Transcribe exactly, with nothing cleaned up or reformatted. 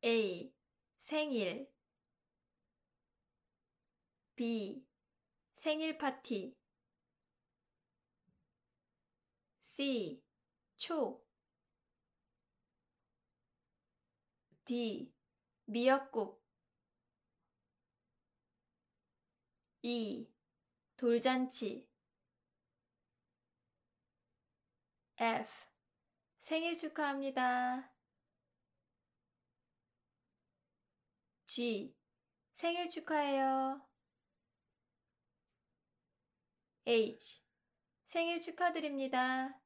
A. 생일 B. 생일 파티 C. 초 D. 미역국 E. 돌잔치 F. 생일 축하합니다. G. 생일 축하해요. H. 생일 축하드립니다.